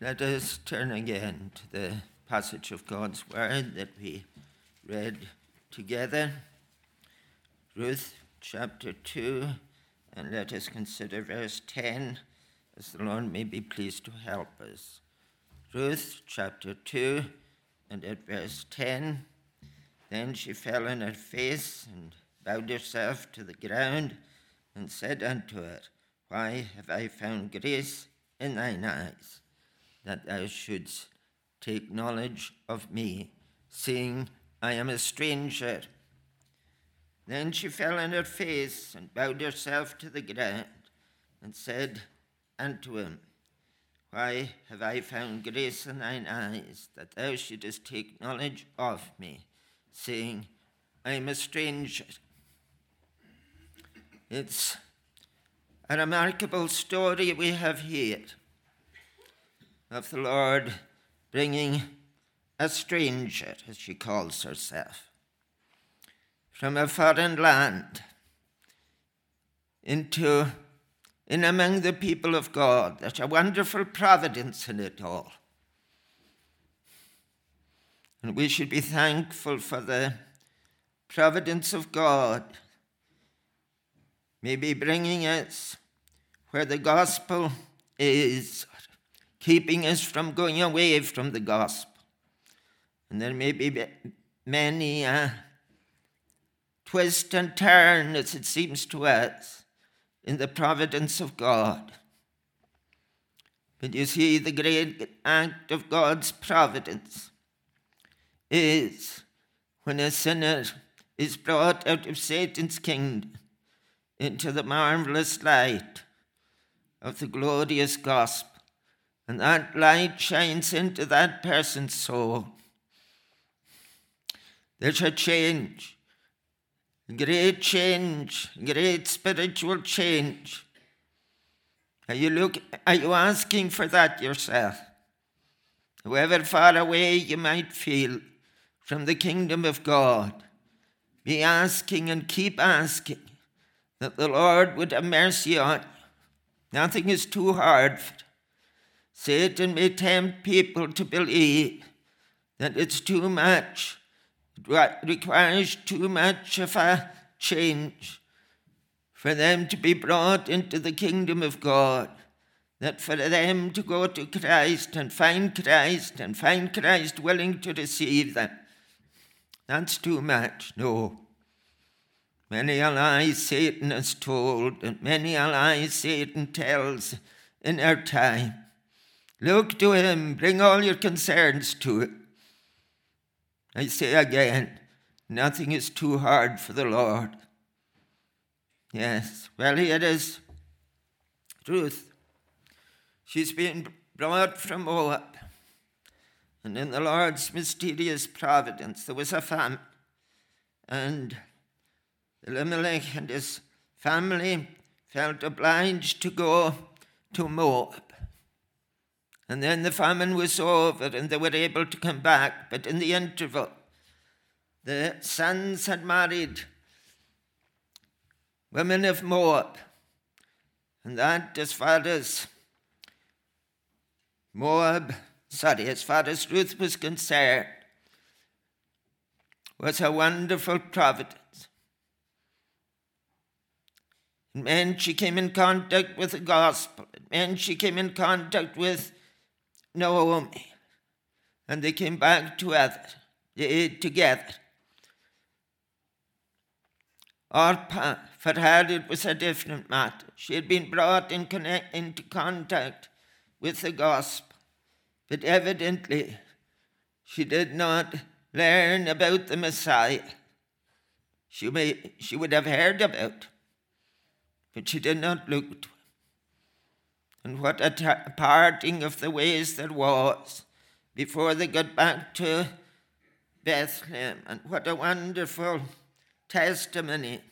Let us turn again to the passage of God's word that we read together. Ruth chapter 2, and let us consider verse 10, as the Lord may be pleased to help us. Ruth chapter 2, and at verse 10, then she fell on her face and bowed herself to the ground and said unto her, Why have I found grace in thine eyes, that thou shouldst take knowledge of me, seeing I am a stranger? Then she fell on her face and bowed herself to the ground and said unto him, Why have I found grace in thine eyes, that thou shouldest take knowledge of me, saying, I am a stranger? It's a remarkable story we have here of the Lord bringing a stranger, as she calls herself, from a foreign land in among the people of God. There's a wonderful providence in it all. And we should be thankful for the providence of God, maybe bringing us where the gospel is, keeping us from going away from the gospel. And there may be many twist and turn, as it seems to us, in the providence of God. But you see, the great act of God's providence is when a sinner is brought out of Satan's kingdom into the marvelous light of the glorious gospel. And that light shines into that person's soul. There's a change, great spiritual change. Are you asking for that yourself? However far away you might feel from the kingdom of God, be asking and keep asking that the Lord would have mercy on you. Nothing is too hard for you. Satan may tempt people to believe that it's too much. It requires too much of a change for them to be brought into the kingdom of God, that for them to go to Christ and find Christ willing to receive them, that's too much. No. Many a lie Satan has told, and many a lie Satan tells in our time. Look to him, bring all your concerns to him. I say again, nothing is too hard for the Lord. Yes, well, here is Ruth. She's been brought from Moab. And in the Lord's mysterious providence, there was a famine. And Elimelech and his family felt obliged to go to Moab. And then the famine was over and they were able to come back. But in the interval, the sons had married women of Moab. And that, as far as Ruth was concerned, was a wonderful providence. It meant she came in contact with the gospel. It meant she came in contact with Naomi. And they came back together. Orpah, for her it was a different matter. She had been brought into contact with the gospel. But evidently, she did not learn about the Messiah. She would have heard about, but she did not look to him. And what a parting of the ways there was before they got back to Bethlehem. And what a wonderful testimony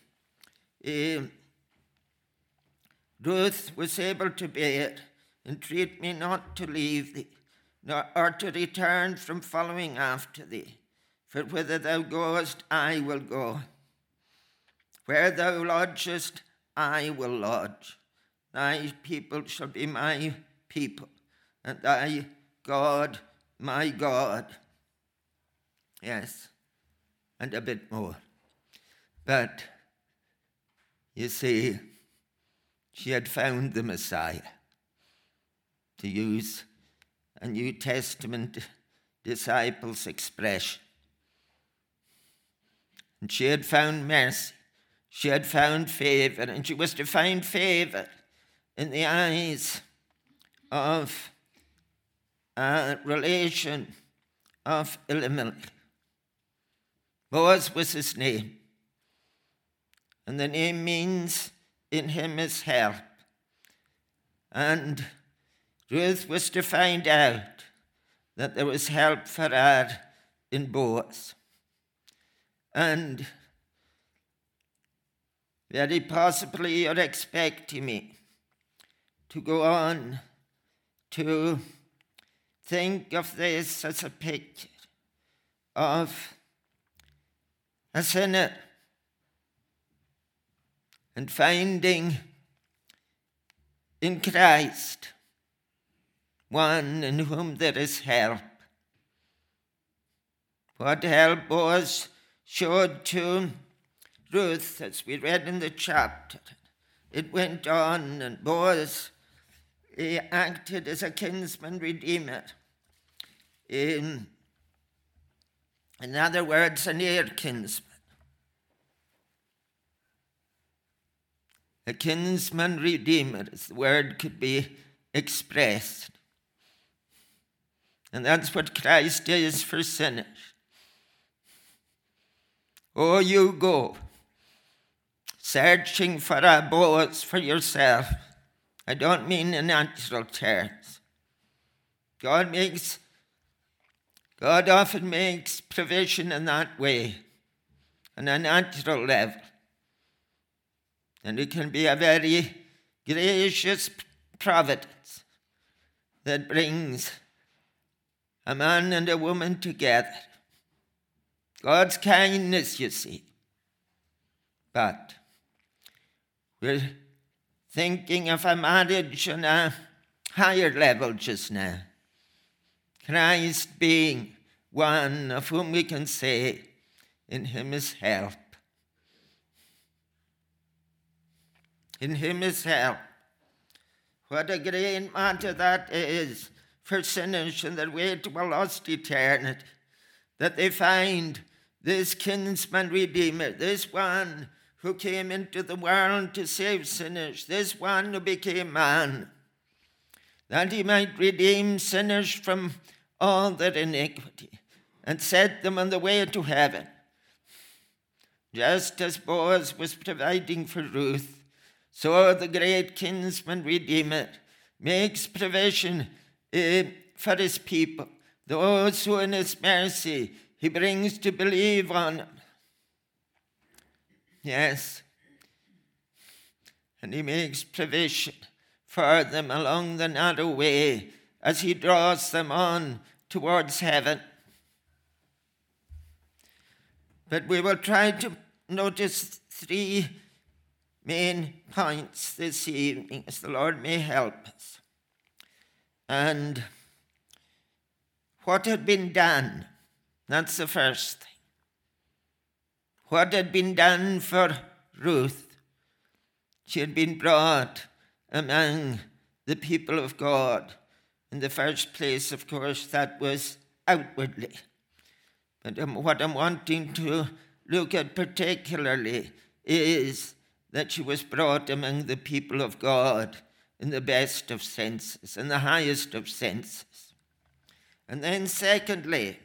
Ruth was able to bear. Entreat me not to leave thee, or to return from following after thee. For whither thou goest, I will go. Where thou lodgest, I will lodge. Thy people shall be my people, and thy God, my God. Yes, and a bit more. But, you see, she had found the Messiah, to use a New Testament disciples' expression. And she had found mercy. She had found favor, and she was to find favor in the eyes of a relation of Elimelech. Boaz was his name, and the name means in him is help. And Ruth was to find out that there was help for her in Boaz. And very possibly you're expecting me to go on to think of this as a picture of a sinner and finding in Christ one in whom there is help. What help Boaz showed to Ruth, as we read in the chapter. It went on, and Boaz acted as a kinsman redeemer. In other words, a near kinsman. A kinsman redeemer, as the word could be expressed. And that's what Christ is for sinners. Oh, you go searching for a Boaz for yourself. I don't mean in natural terms. God often makes provision in that way, on a natural level. And it can be a very gracious providence that brings a man and a woman together. God's kindness, you see. But we're thinking of a marriage on a higher level just now. Christ being one of whom we can say, in him is help. In him is help. What a great matter that is for sinners in their way to a lost eternity, that they find this kinsman redeemer, this one who came into the world to save sinners, this one who became man, that he might redeem sinners from all their iniquity and set them on the way to heaven. Just as Boaz was providing for Ruth, so the great kinsman redeemer makes provision for his people, those who in his mercy he brings to believe on him. Yes. And he makes provision for them along the narrow way as he draws them on towards heaven. But we will try to notice three main points this evening as the Lord may help us. And what had been done, that's the first thing. What had been done for Ruth? She had been brought among the people of God. In the first place, of course, that was outwardly. But what I'm wanting to look at particularly is that she was brought among the people of God in the best of senses, in the highest of senses. And then secondly,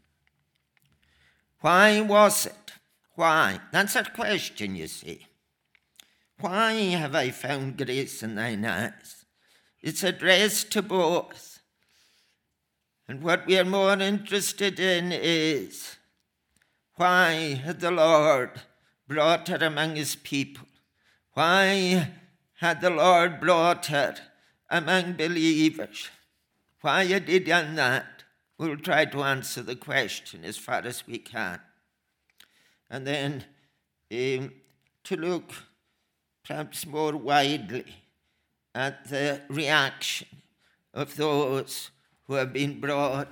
why was it? Why? That's a question, you see. Why have I found grace in thine eyes? It's addressed to both. And what we are more interested in is, why had the Lord brought her among his people? Why had the Lord brought her among believers? Why had he done that? We'll try to answer the question as far as we can. And then to look perhaps more widely at the reaction of those who have been brought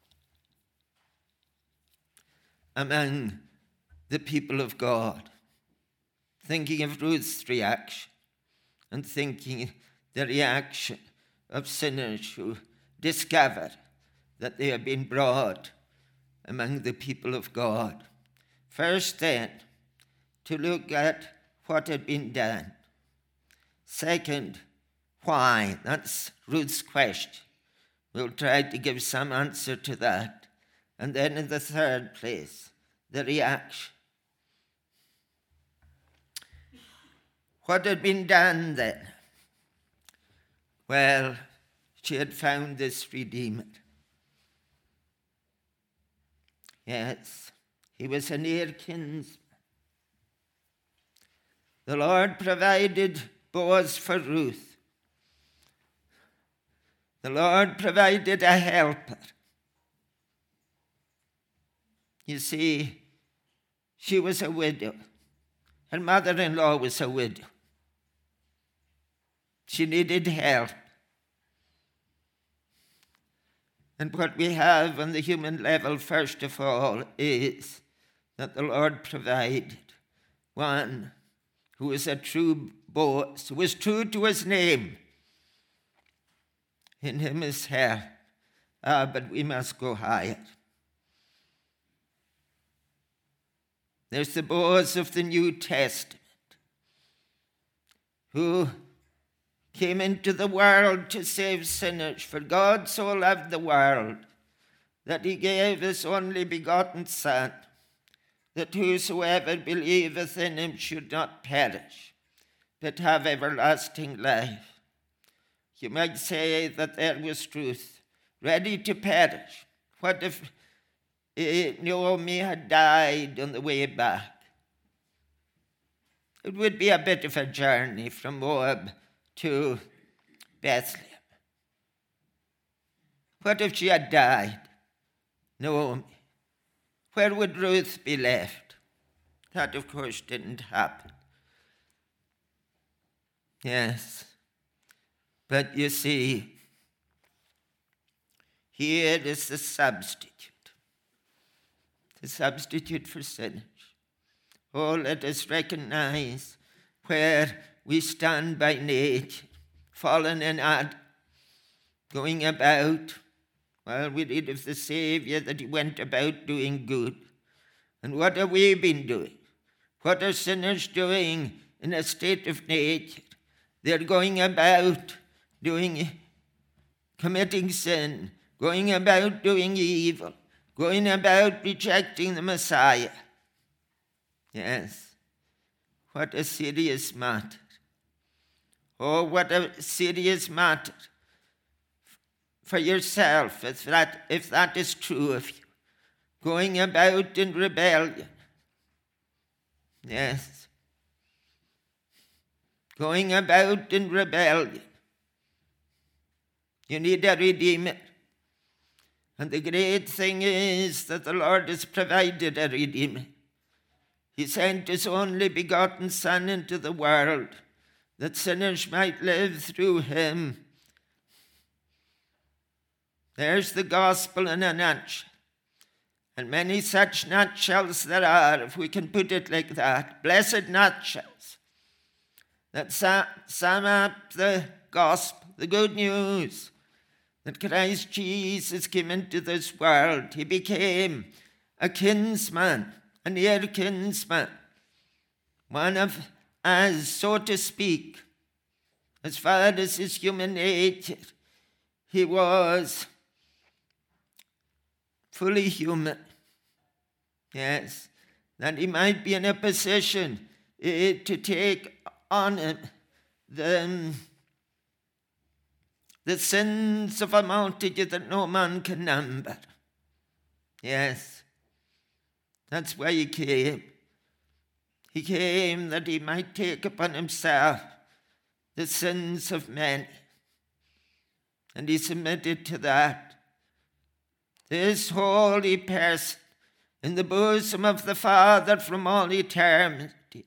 among the people of God. Thinking of Ruth's reaction and thinking the reaction of sinners who discover that they have been brought among the people of God. First then, to look at what had been done. Second, why? That's Ruth's question. We'll try to give some answer to that. And then in the third place, the reaction. What had been done then? Well, she had found this Redeemer. Yes, he was a near kinsman. The Lord provided Boaz for Ruth. The Lord provided a helper. You see, she was a widow. Her mother-in-law was a widow. She needed help. And what we have on the human level, first of all, is that the Lord provided one who was a true Boaz, who was true to his name. In him is help. But we must go higher. There's the Boaz of the New Testament, who came into the world to save sinners. For God so loved the world that he gave his only begotten Son, that whosoever believeth in him should not perish, but have everlasting life. You might say that there was Ruth, ready to perish. What if Naomi had died on the way back? It would be a bit of a journey from Moab to Bethlehem. What if she had died? Naomi. Where would Ruth be left? That, of course, didn't happen. Yes. But you see, here is the substitute for sinners. Oh, let us recognize where we stand by nature, fallen in Adam, going about. Well, we read of the Savior that he went about doing good. And what have we been doing? What are sinners doing in a state of nature? They're going about committing sin, going about doing evil, going about rejecting the Messiah. Yes, what a serious matter. Oh, what a serious matter for yourself, if that is true of you, going about in rebellion. Yes, going about in rebellion. You need a Redeemer. And the great thing is that the Lord has provided a Redeemer. He sent his only begotten Son into the world that sinners might live through him. There's the gospel in a nutshell. And many such nutshells there are, if we can put it like that. Blessed nutshells that sum up the gospel, the good news that Christ Jesus came into this world. He became a kinsman, a near kinsman, one of us, so to speak. As far as his human nature, he was fully human. Yes, that he might be in a position to take on him the sins of a multitude that no man can number. Yes, that's why he came. He came that he might take upon himself the sins of many. And he submitted to that. This holy person in the bosom of the Father from all eternity.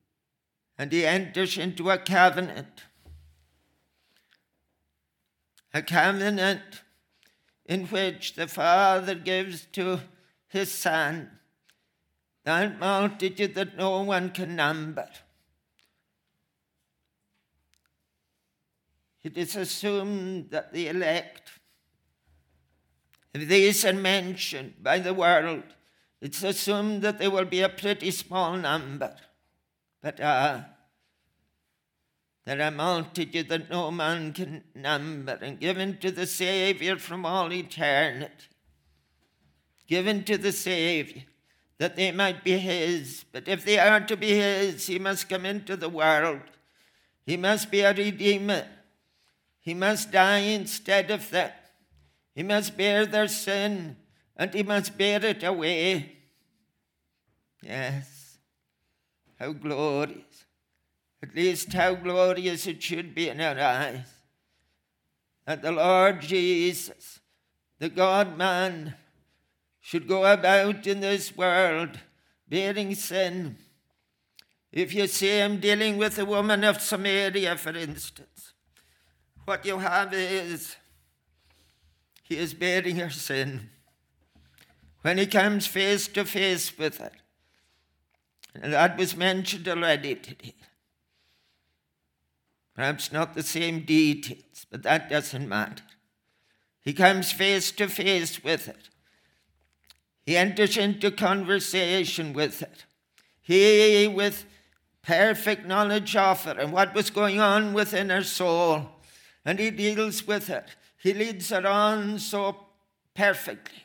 And he enters into a covenant a covenant in which the Father gives to his Son that multitude that no one can number. It is assumed that the elect, if these are mentioned by the world, it's assumed that they will be a pretty small number. But there are a multitude that no man can number, and given to the Savior from all eternity. Given to the Savior, that they might be his. But if they are to be his, he must come into the world. He must be a redeemer. He must die instead of them. He must bear their sin, and he must bear it away. Yes, how glorious. At least how glorious it should be in our eyes, that the Lord Jesus, the God-man, should go about in this world bearing sin. If you see him dealing with the woman of Samaria, for instance, what you have is he is bearing her sin. When he comes face to face with her, and that was mentioned already today. Perhaps not the same details, but that doesn't matter. He comes face to face with it. He enters into conversation with it. He, with perfect knowledge of her and what was going on within her soul, and he deals with it. He leads her on so perfectly.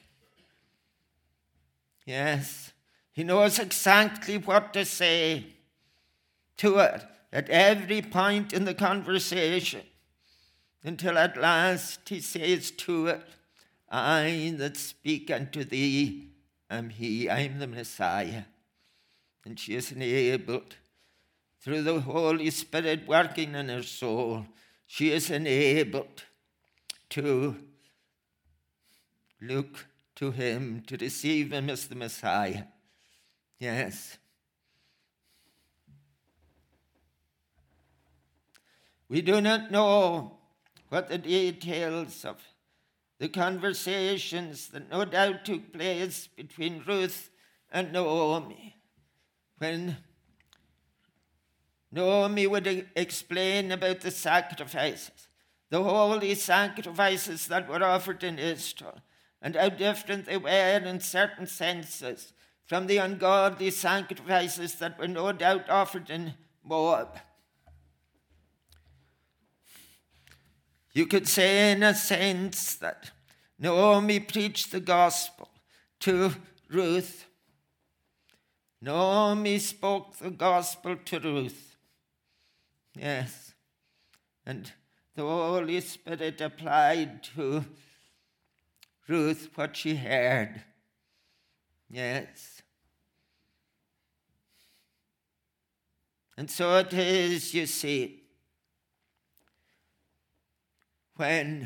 Yes, he knows exactly what to say to her at every point in the conversation, until at last he says to her, I that speak unto thee am he, I am the Messiah. And she is enabled, through the Holy Spirit working in her soul, she is enabled to look to him, to receive him as the Messiah. Yes. We do not know what the details of the conversations that no doubt took place between Ruth and Naomi, when Naomi would explain about the sacrifices, the holy sacrifices that were offered in Israel, and how different they were in certain senses from the ungodly sacrifices that were no doubt offered in Moab. You could say in a sense that Naomi preached the gospel to Ruth. Naomi spoke the gospel to Ruth. Yes. And the Holy Spirit applied to Ruth what she heard. Yes. And so it is, you see, when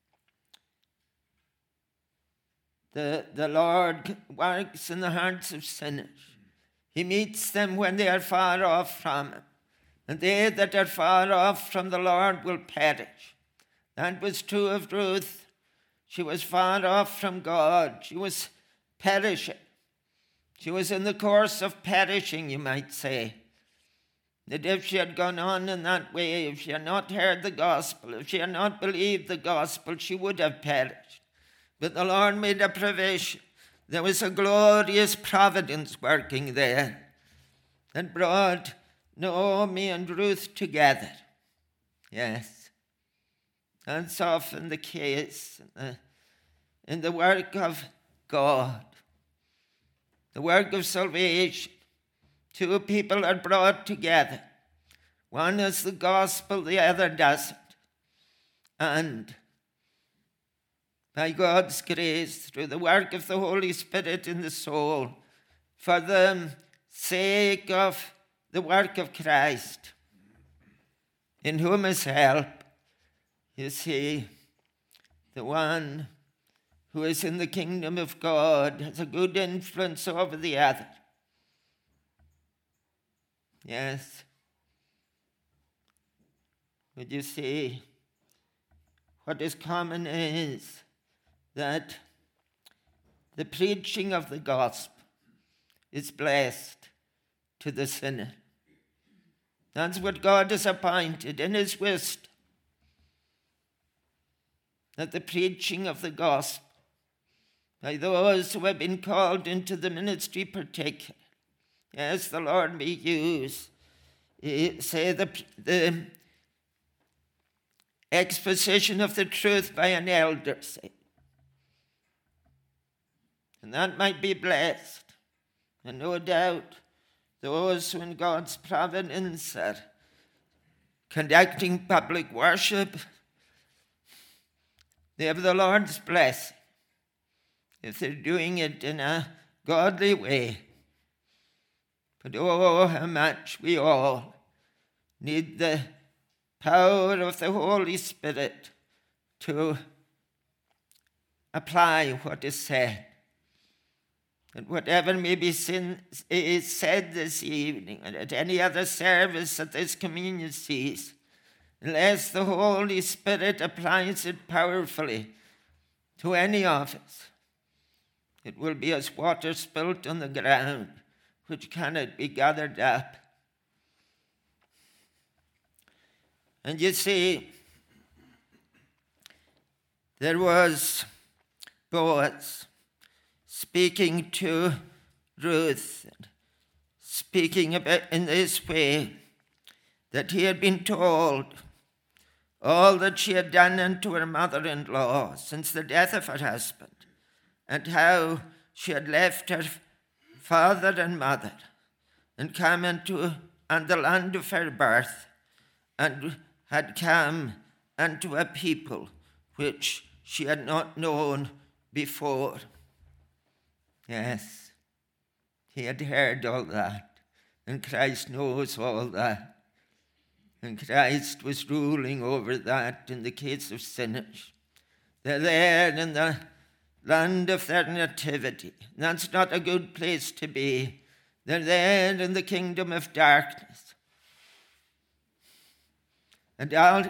the Lord works in the hearts of sinners, he meets them when they are far off from him. And they that are far off from the Lord will perish. That was true of Ruth. She was far off from God. She was perishing. She was in the course of perishing, you might say. That if she had gone on in that way, if she had not heard the gospel, if she had not believed the gospel, she would have perished. But the Lord made a provision. There was a glorious providence working there that brought Naomi and Ruth together. Yes. That's often the case in the work of God, the work of salvation. Two people are brought together. One is the gospel, the other doesn't. And by God's grace, through the work of the Holy Spirit in the soul, for the sake of the work of Christ, in whom is help, you see, the one who is in the kingdom of God has a good influence over the other. Yes. Would you see, what is common is that the preaching of the gospel is blessed to the sinner. That's what God has appointed in his wisdom, that the preaching of the gospel by those who have been called into the ministry particular, yes, the Lord may use, say, the exposition of the truth by an elder, say. And that might be blessed. And no doubt, those who in God's providence are conducting public worship, they have the Lord's blessing if they're doing it in a godly way. But oh, how much we all need the power of the Holy Spirit to apply what is said. And whatever may be is said this evening and at any other service that this communion sees, unless the Holy Spirit applies it powerfully to any of us, it will be as water spilt on the ground, which cannot be gathered up. And you see, there was Boaz speaking to Ruth, speaking about in this way, that he had been told all that she had done unto her mother-in-law since the death of her husband, and how she had left her father and mother and come into the land of her birth, and had come unto a people which she had not known before. Yes, he had heard all that, and Christ knows all that. And Christ was ruling over that in the case of sinners. They're there in the land of their nativity. That's not a good place to be. They're there in the kingdom of darkness. A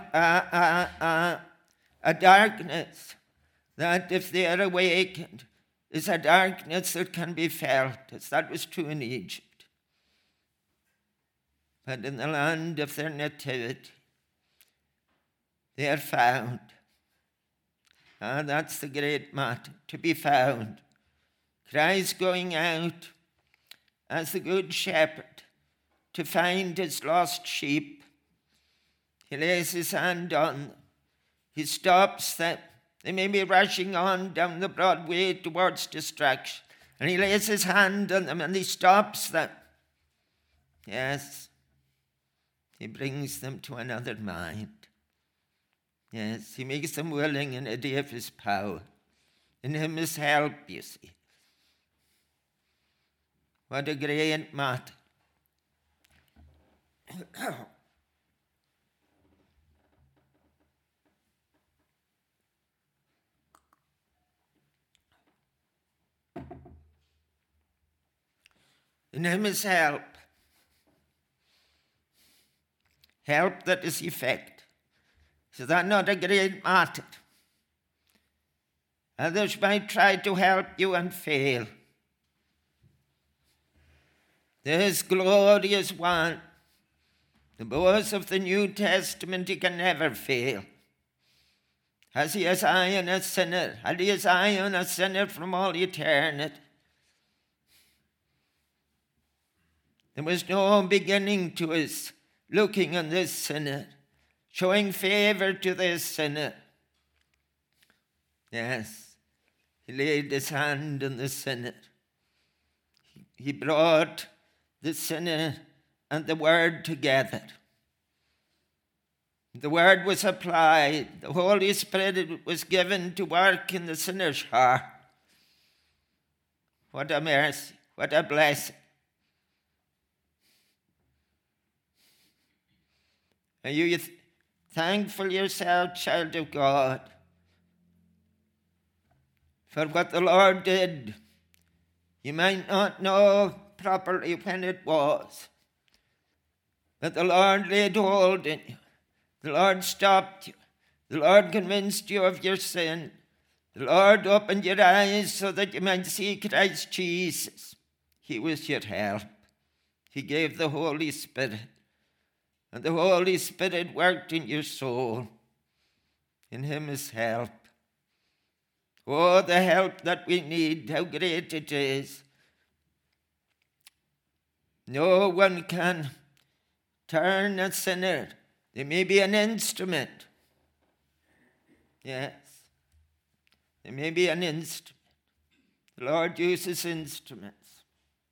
darkness that, if they are awakened, is a darkness that can be felt, as that was true in Egypt. But in the land of their nativity, they are found. And that's the great matter, to be found. Christ going out as the good shepherd to find his lost sheep. He lays his hand on them. He stops them. They may be rushing on down the broad way towards destruction. And he lays his hand on them and he stops them. Yes, he brings them to another mind. Yes, he makes them willing in a day of his power. In him is help, you see. What a great matter. In him is help. Help that is effective. Is that not a great matter? Others might try to help you and fail. This glorious one, the Boaz of the New Testament, he can never fail. Has he his eye on a sinner? Had he his eye on a sinner from all eternity? There was no beginning to his looking on this sinner, showing favor to this sinner. Yes, he laid his hand on the sinner. He brought the sinner and the word together. The word was applied. The Holy Spirit was given to work in the sinner's heart. What a mercy, what a blessing. Are you thankful yourself, child of God, for what the Lord did? You might not know properly when it was, but the Lord laid hold in you. The Lord stopped you. The Lord convinced you of your sin. The Lord opened your eyes so that you might see Christ Jesus. He was your help. He gave the Holy Spirit. And the Holy Spirit worked in your soul. In him is help. Oh, the help that we need, how great it is. No one can turn a sinner. They may be an instrument. Yes. They may be an instrument. The Lord uses instruments.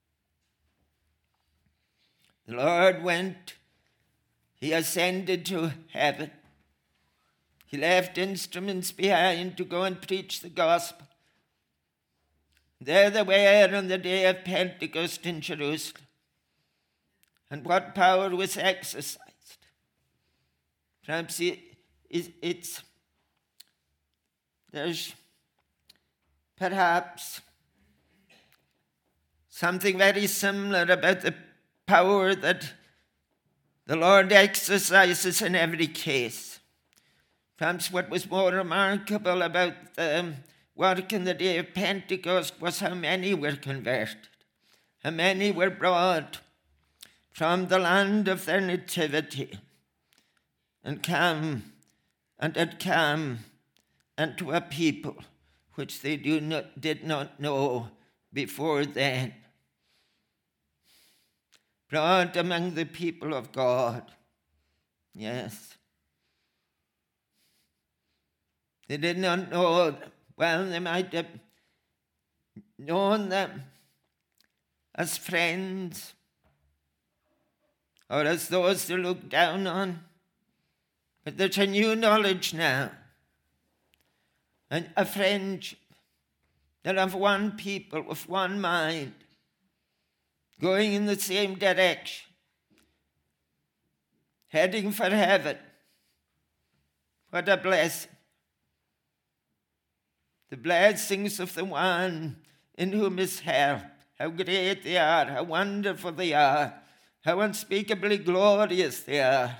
The Lord went. He ascended to heaven. He left instruments behind to go and preach the gospel. There they were on the day of Pentecost in Jerusalem. And what power was exercised? Perhaps there's perhaps something very similar about the power that the Lord exercises in every case. Perhaps what was more remarkable about the work in the day of Pentecost was how many were converted, how many were brought from the land of their nativity and had come unto a people which they did not know before then. Brought among the people of God. Yes. They did not know them. Well, they might have known them as friends or as those to look down on. But there's a new knowledge now. And a friendship that of one people with one mind, going in the same direction, heading for heaven. What a blessing. The blessings of the one in whom is help. How great they are, how wonderful they are, how unspeakably glorious they are.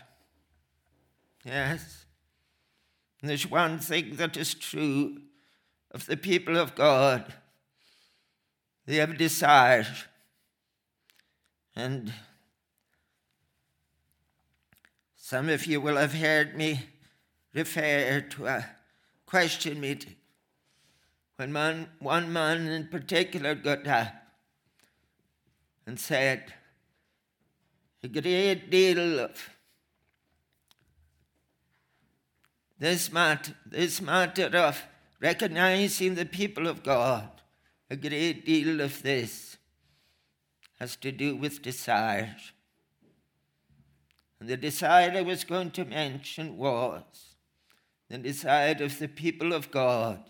Yes. And there's one thing that is true of the people of God. They have desires. And some of you will have heard me refer to a question meeting when one man in particular got up and said a great deal of this matter of recognizing the people of God, a great deal of this has to do with desires. And the desire I was going to mention was the desire of the people of God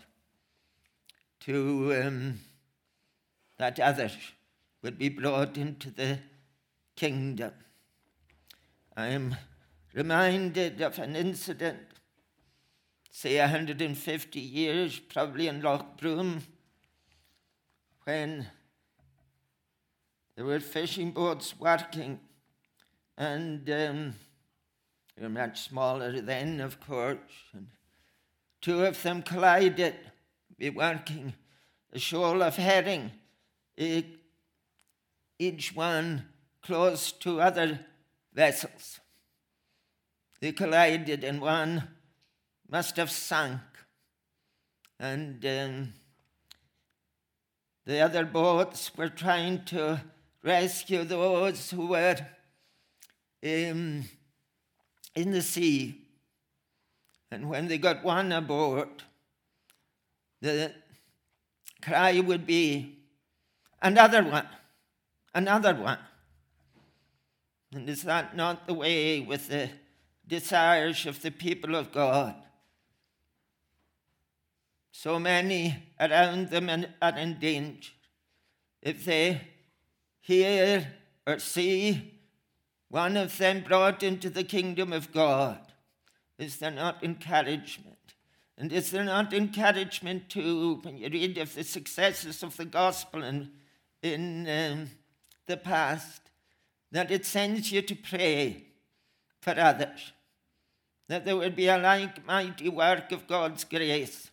to that others would be brought into the kingdom. I am reminded of an incident, say 150 years, probably in Lochbroom, when there were fishing boats working, and they were much smaller then, of course, and two of them collided, be working a shoal of herring, each one close to other vessels. They collided and one must have sunk. And the other boats were trying to rescue those who were in the sea. And when they got one aboard, the cry would be, another one. And is that not the way with the desires of the people of God? So many around them are in danger. If they hear or see one of them brought into the kingdom of God, is there not encouragement? And is there not encouragement too when you read of the successes of the gospel in the past, that it sends you to pray for others, that there would be a like mighty work of God's grace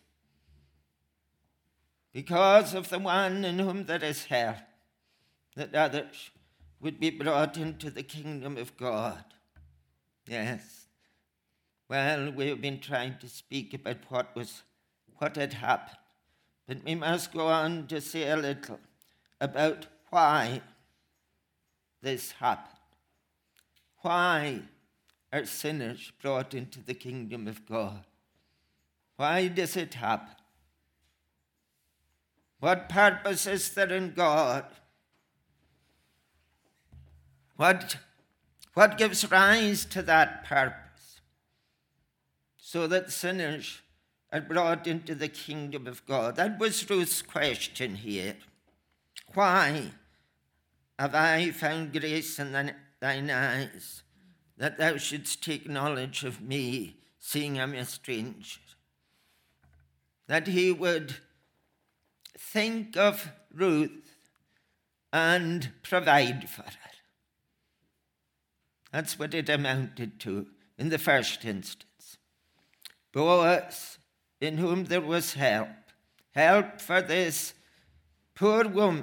because of the one in whom there is help, that others would be brought into the kingdom of God. Yes. Well, we've been trying to speak about what had happened, but we must go on to say a little about why this happened. Why are sinners brought into the kingdom of God? Why does it happen? What purpose is there in God? What gives rise to that purpose? So that sinners are brought into the kingdom of God. That was Ruth's question here. Why have I found grace in thine eyes, that thou shouldst take knowledge of me, seeing I'm a stranger? That he would think of Ruth and provide for her. That's what it amounted to in the first instance. Boaz, in whom there was help for this poor woman.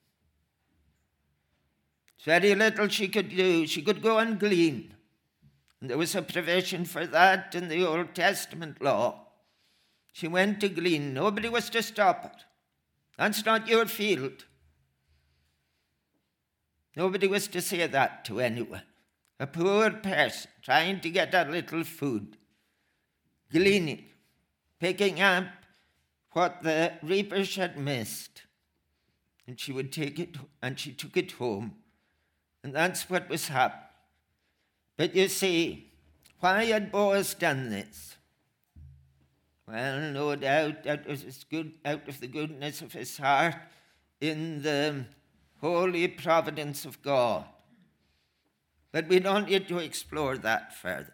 Very little she could do. She could go and glean. And there was a provision for that in the Old Testament law. She went to glean. Nobody was to stop her. That's not your field. Nobody was to say that to anyone. A poor person trying to get a little food, gleaning, picking up what the reapers had missed. And she would take it, and she took it home. And that's what was happening. But you see, why had Boaz done this? Well, no doubt out of the goodness of his heart in the holy providence of God. But we don't need to explore that further.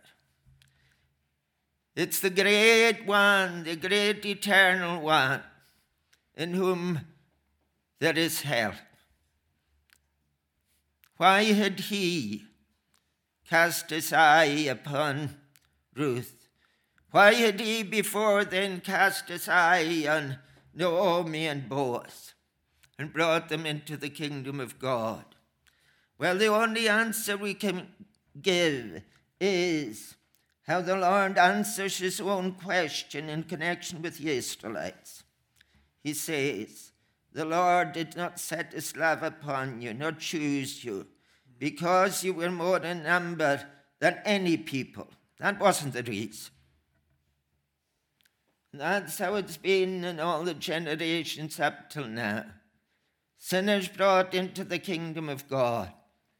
It's the great one, the great eternal one, in whom there is help. Why had he cast his eye upon Ruth? Why had he before then cast his eye on Naomi and Boaz and brought them into the kingdom of God? Well, the only answer we can give is how the Lord answers his own question in connection with the Israelites. He says, the Lord did not set his love upon you, nor choose you, because you were more in number than any people. That wasn't the reason. That's how it's been in all the generations up till now. Sinners brought into the kingdom of God.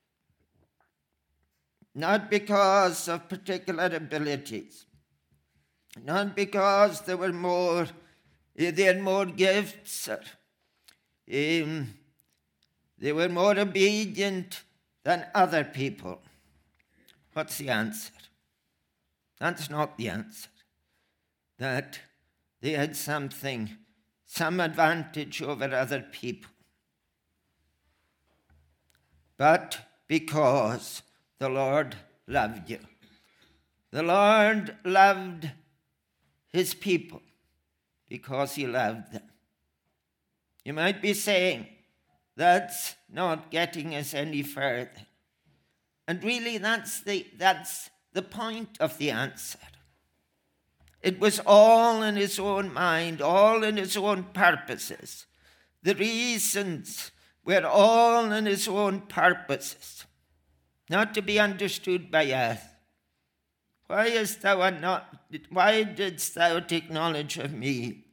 Not because of particular abilities, not because they had more gifts, or, they were more obedient than other people. What's the answer? That's not the answer. That they had some advantage over other people. But because the Lord loved you. The Lord loved his people because he loved them. You might be saying, that's not getting us any further. And really, that's the point of the answer. It was all in his own mind, all in his own purposes. The reasons were all in his own purposes, not to be understood by us. Why didst thou take knowledge of me?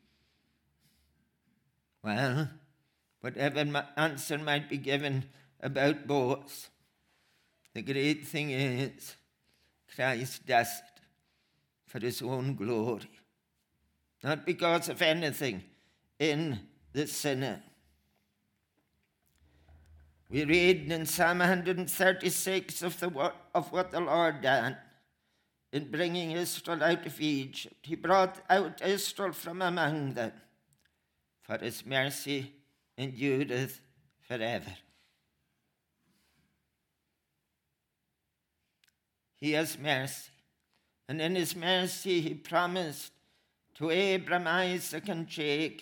Well, whatever answer might be given about Boaz, the great thing is Christ does it for his own glory, not because of anything in the sinner. We read in Psalm 136 of what the Lord done in bringing Israel out of Egypt. He brought out Israel from among them, for his mercy endureth forever. He has mercy, And in his mercy, he promised to Abraham, Isaac, and Jacob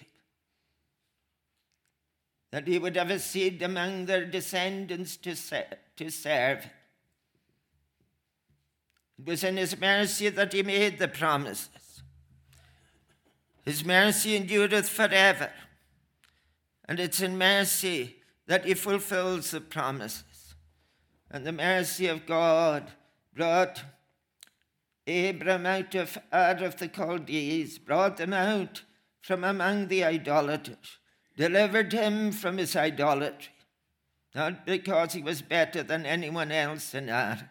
that he would have a seed among their descendants to serve. It was in his mercy that he made the promises. His mercy endureth forever, and it's in mercy that he fulfills the promises. And the mercy of God brought Abram out of the Chaldees, brought them out from among the idolaters, delivered him from his idolatry, not because he was better than anyone else in Aram.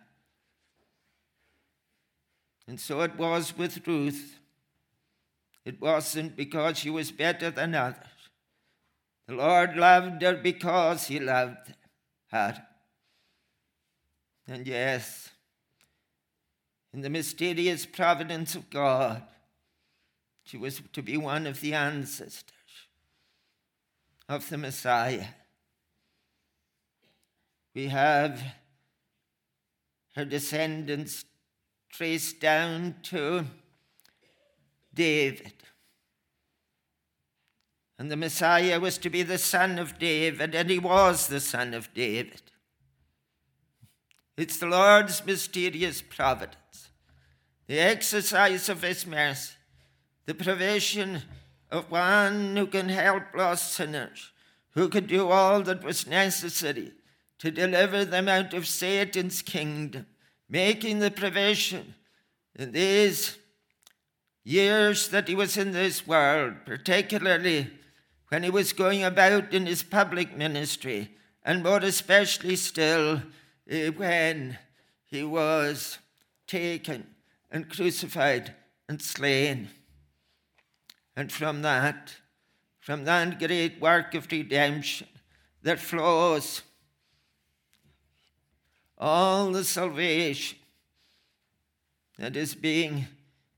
And so it was with Ruth. It wasn't because she was better than others. The Lord loved her because he loved her. And yes, in the mysterious providence of God, she was to be one of the ancestors of the Messiah. We have her descendants traced down to David. And the Messiah was to be the son of David, and he was the son of David. It's the Lord's mysterious providence, the exercise of his mercy, the provision of one who can help lost sinners, who could do all that was necessary to deliver them out of Satan's kingdom, making the provision in these years that he was in this world, particularly when he was going about in his public ministry, and more especially still when he was taken and crucified and slain. And from that great work of redemption that flows all the salvation that is being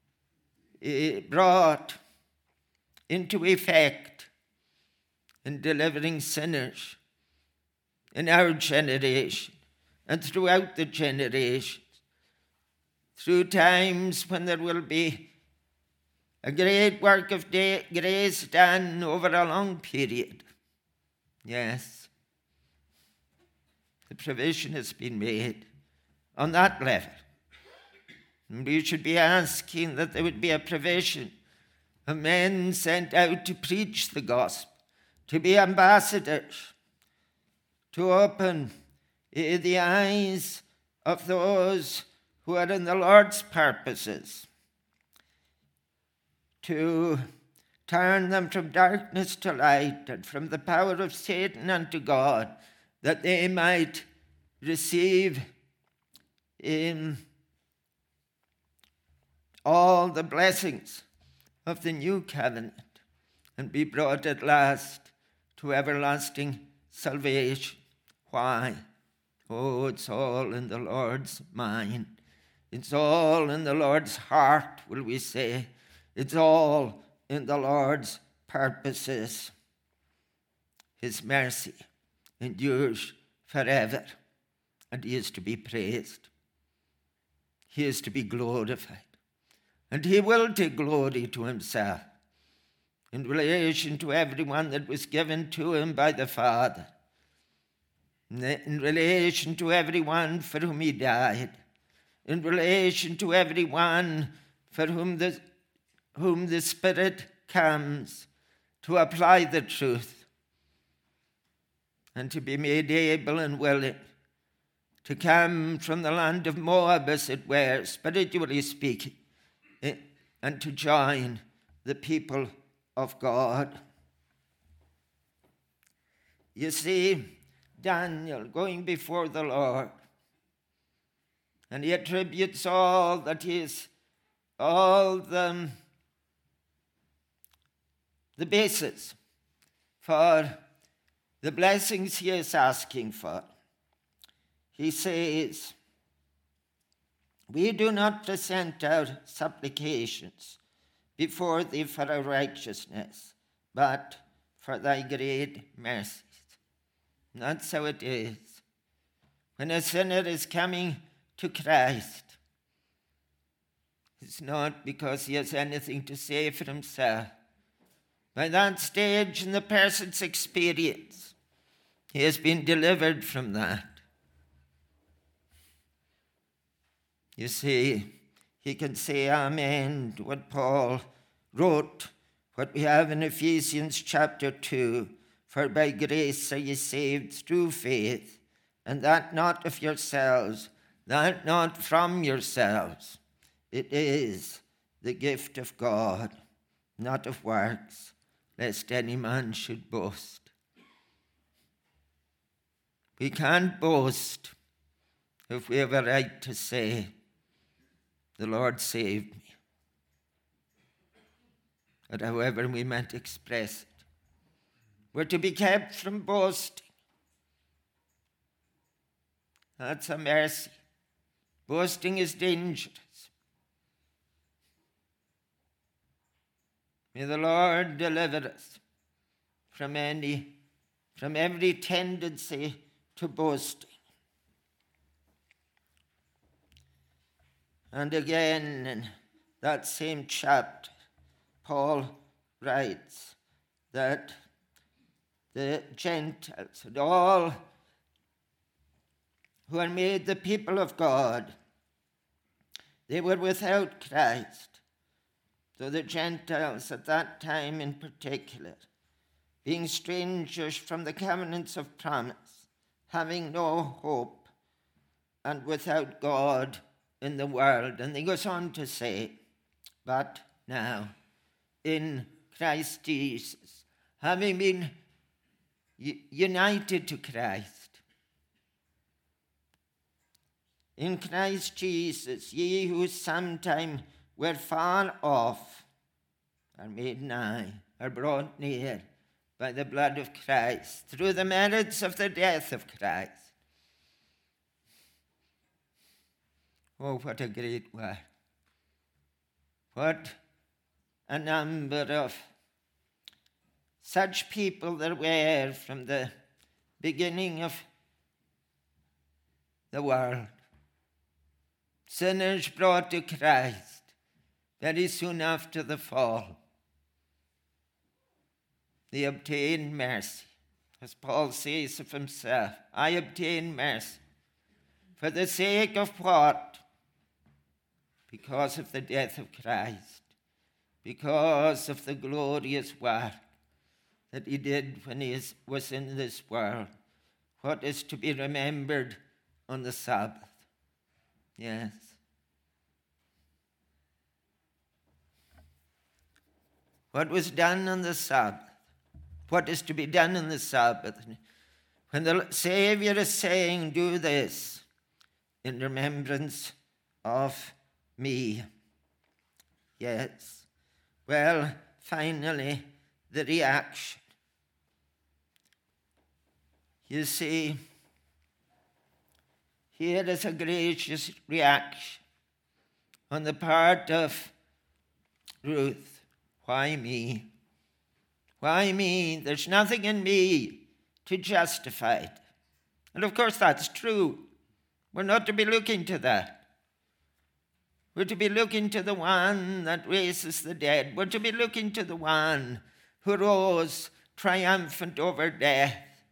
brought into effect in delivering sinners in our generation and throughout the generations, through times when there will be a great work of grace done over a long period. Yes, the provision has been made on that level. And we should be asking that there would be a provision of men sent out to preach the gospel, to be ambassadors, to open the eyes of those who are in the Lord's purposes, to turn them from darkness to light and from the power of Satan unto God, that they might receive in all the blessings of the new covenant and be brought at last to everlasting salvation. Why? Oh, it's all in the Lord's mind. It's all in the Lord's heart, will we say. It's all in the Lord's purposes. His mercy endures forever, and he is to be praised. He is to be glorified, and he will take glory to himself in relation to everyone that was given to him by the Father, in relation to everyone for whom he died, in relation to everyone for whom the Spirit comes to apply the truth and to be made able and willing to come from the land of Moab, as it were, spiritually speaking, and to join the people of God. You see, Daniel going before the Lord, and he attributes all that is, all the basis for the blessings he is asking for. He says, we do not present our supplications before thee for our righteousness, but for thy great mercies. And that's how it is. When a sinner is coming to Christ, It's not because he has anything to say for himself. By that stage in the person's experience, he has been delivered from that. You see, he can say amen to what Paul wrote, what we have in Ephesians chapter 2. For by grace are ye saved through faith, and that not of yourselves, that not from yourselves. It is the gift of God, not of works, lest any man should boast. We can't boast if we have a right to say, the Lord saved me. But however we might express it, we're to be kept from boasting. That's a mercy. Boasting is dangerous. May the Lord deliver us from every tendency to boasting. And again, in that same chapter, Paul writes that the Gentiles and all who are made the people of God, they were without Christ. So the Gentiles at that time in particular, being strangers from the covenants of promise, having no hope, and without God in the world. And he goes on to say, but now, in Christ Jesus, having been united to Christ, in Christ Jesus, ye who sometime were far off are made nigh, are brought near by the blood of Christ, through the merits of the death of Christ. Oh, what a great word. What a number of such people there were from the beginning of the world. Sinners brought to Christ very soon after the fall. They obtained mercy. As Paul says of himself, I obtained mercy. For the sake of what? Because of the death of Christ. Because of the glorious work that he did when he was in this world. What is to be remembered on the Sabbath? Yes. What was done on the Sabbath? What is to be done on the Sabbath? When the Savior is saying, do this in remembrance of me. Yes. Well, finally, the reaction. You see, here is a gracious reaction on the part of Ruth. Why me? Why me? There's nothing in me to justify it. And of course that's true. We're not to be looking to that. We're to be looking to the one that raises the dead. We're to be looking to the one who rose triumphant over death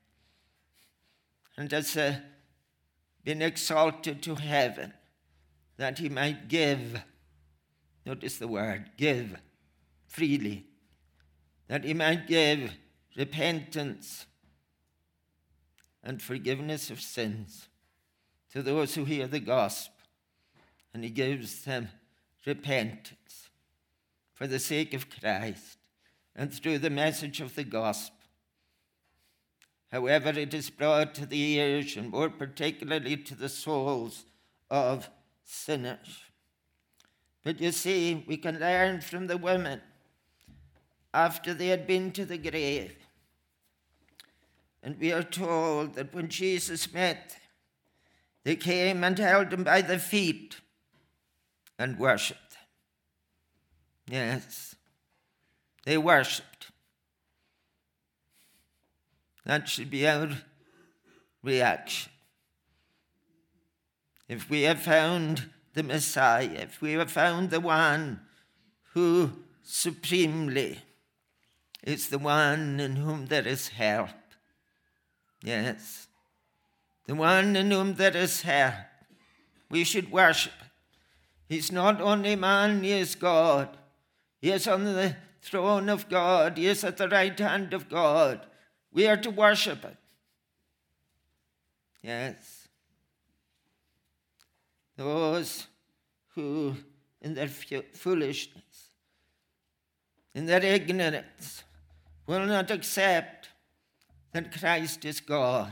and has been exalted to heaven that he might give, notice the word, give freely, that he might give repentance and forgiveness of sins to those who hear the gospel. And he gives them repentance for the sake of Christ and through the message of the gospel. However, it is brought to the ears, and more particularly to the souls of sinners. But you see, we can learn from the women after they had been to the grave. And we are told that when Jesus met them, they came and held him by the feet and worshipped him. Yes, they worshipped. That should be our reaction. If we have found the Messiah, if we have found the one who supremely is the one in whom there is help. Yes, the one in whom there is help. We should worship. He's not only man, he is God. He is on the throne of God. He is at the right hand of God. We are to worship it. Yes. Those who, in their foolishness, in their ignorance, will not accept that Christ is God.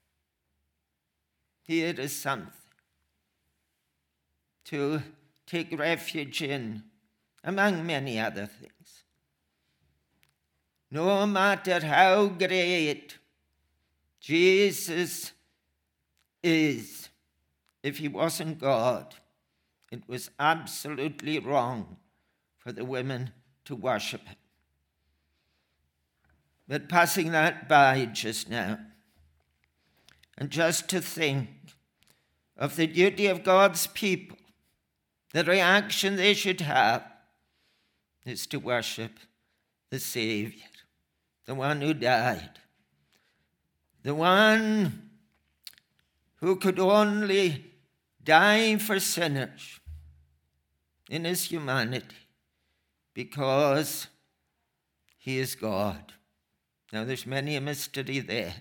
Here is something to take refuge in, among many other things. No matter how great Jesus is, if he wasn't God, it was absolutely wrong for the women to worship him. But passing that by just now, and just to think of the duty of God's people, the reaction they should have is to worship the Savior, the one who died, the one who could only die for sinners in his humanity because he is God. Now, there's many a mystery there.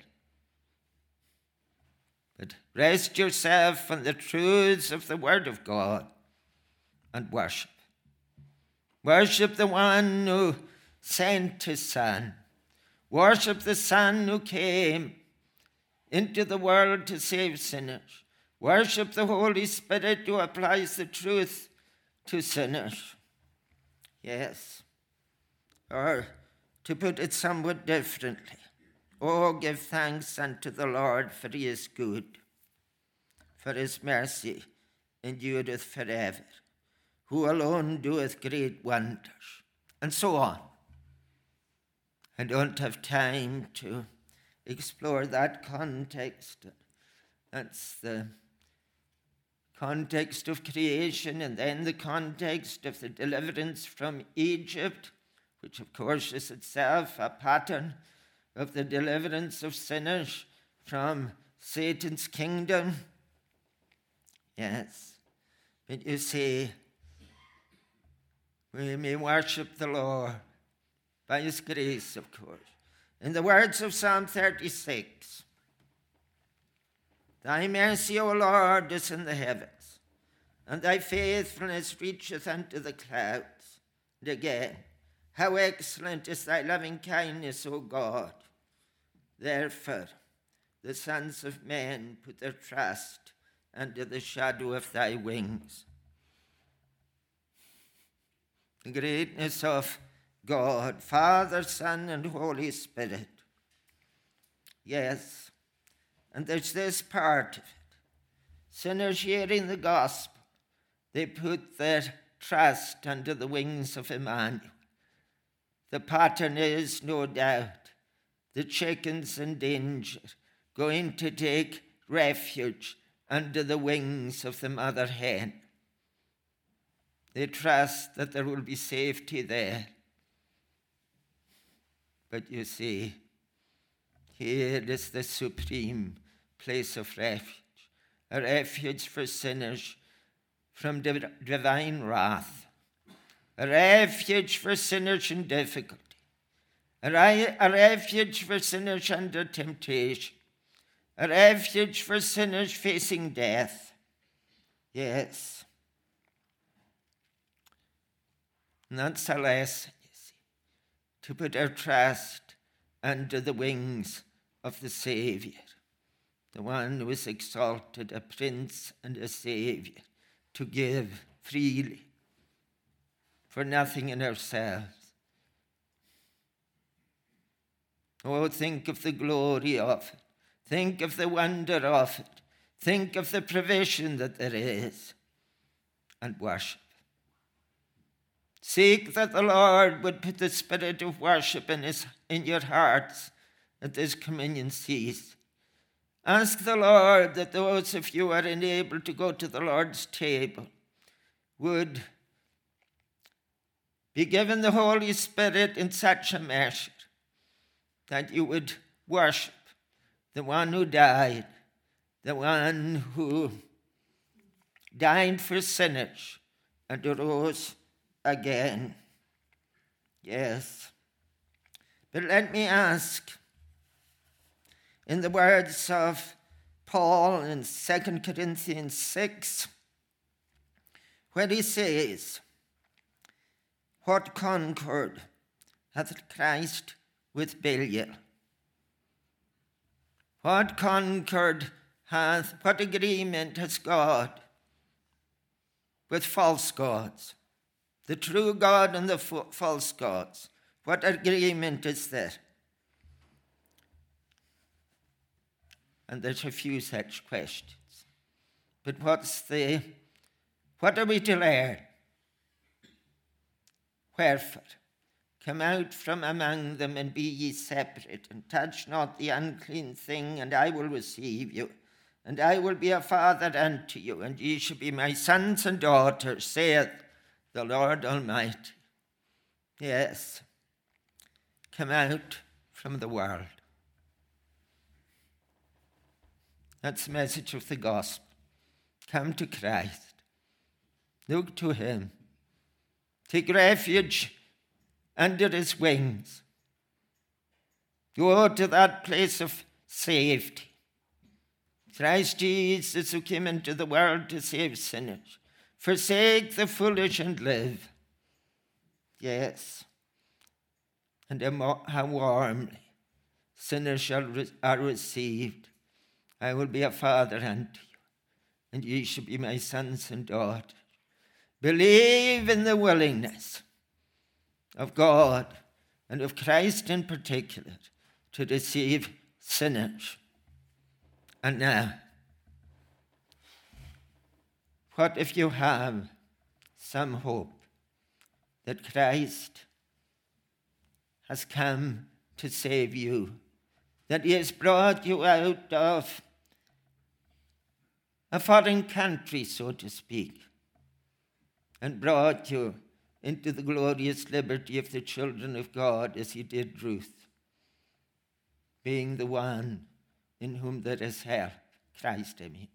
But rest yourself on the truths of the Word of God and worship. Worship the one who sent his Son. Worship the Son who came into the world to save sinners. Worship the Holy Spirit who applies the truth to sinners. Yes. Or to put it somewhat differently, oh, give thanks unto the Lord, for he is good, for his mercy endureth forever, who alone doeth great wonders, and so on. I don't have time to explore that context. That's the context of creation, and then the context of the deliverance from Egypt, which of course is itself a pattern of the deliverance of sinners from Satan's kingdom. Yes, but you see, we may worship the Lord by his grace, of course. In the words of Psalm 36, thy mercy, O Lord, is in the heavens, and thy faithfulness reacheth unto the clouds. And again, how excellent is thy loving kindness, O God. Therefore, the sons of men put their trust under the shadow of thy wings. The greatness of God, Father, Son, and Holy Spirit. Yes, and there's this part of it. Sinners hearing the gospel, they put their trust under the wings of Emmanuel. The pattern is, no doubt, the chickens in danger going to take refuge under the wings of the mother hen. They trust that there will be safety there. But you see, here is the supreme place of refuge, a refuge for sinners from divine wrath, a refuge for sinners in difficulty, a refuge for sinners under temptation, a refuge for sinners facing death. Yes. And that's a lesson, you see, to put our trust under the wings of the Savior, the one who is exalted, a Prince and a Savior, to give freely, for nothing in ourselves. Oh, think of the glory of it. Think of the wonder of it. Think of the provision that there is, and worship. Seek that the Lord would put the spirit of worship in your hearts at this communion season. Ask the Lord that those of you who are enabled to go to the Lord's table would be given the Holy Spirit in such a measure that you would worship the one who died, the one who died for sinners and arose again. Yes. But let me ask, in the words of Paul in 2 Corinthians 6, where he says, "What concord hath Christ with Belial? What agreement has God with false gods? The true God and the false gods. What agreement is there?" And there's a few such questions. But what are we to learn? Wherefore, come out from among them and be ye separate, and touch not the unclean thing, and I will receive you. And I will be a father unto you, and ye shall be my sons and daughters, saith the Lord Almighty. Yes, come out from the world. That's the message of the gospel. Come to Christ. Look to him. Take refuge under his wings. Go to that place of safety. Christ Jesus, who came into the world to save sinners. Forsake the foolish and live. Yes. And how warmly sinners are received. I will be a father unto you, and ye shall be my sons and daughters. Believe in the willingness of God and of Christ in particular to receive sinners. And now, what if you have some hope that Christ has come to save you, that he has brought you out of a foreign country, so to speak, and brought you into the glorious liberty of the children of God, as he did Ruth, being the one in whom there is help, Christ, I mean.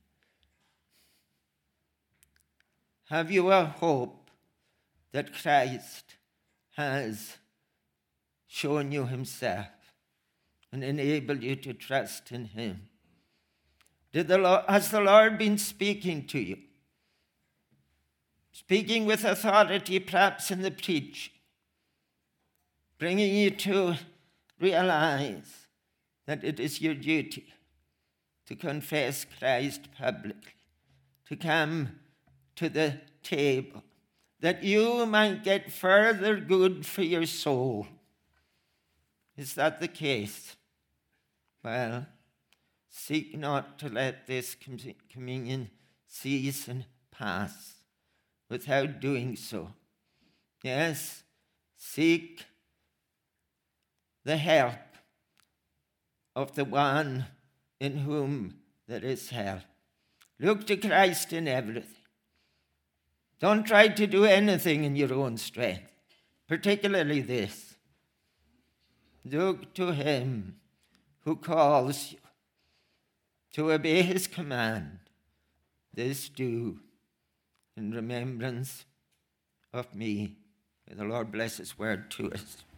Have you a hope that Christ has shown you himself and enabled you to trust in him? Has the Lord been speaking to you? Speaking with authority, perhaps in the preaching, bringing you to realize that it is your duty to confess Christ publicly, to come to the table, that you might get further good for your soul. Is that the case? Well, seek not to let this communion season pass without doing so. Yes, seek the help of the one in whom there is help. Look to Christ in everything. Don't try to do anything in your own strength, particularly this. Look to him who calls you to obey his command. This do in remembrance of me. May the Lord bless his word to us.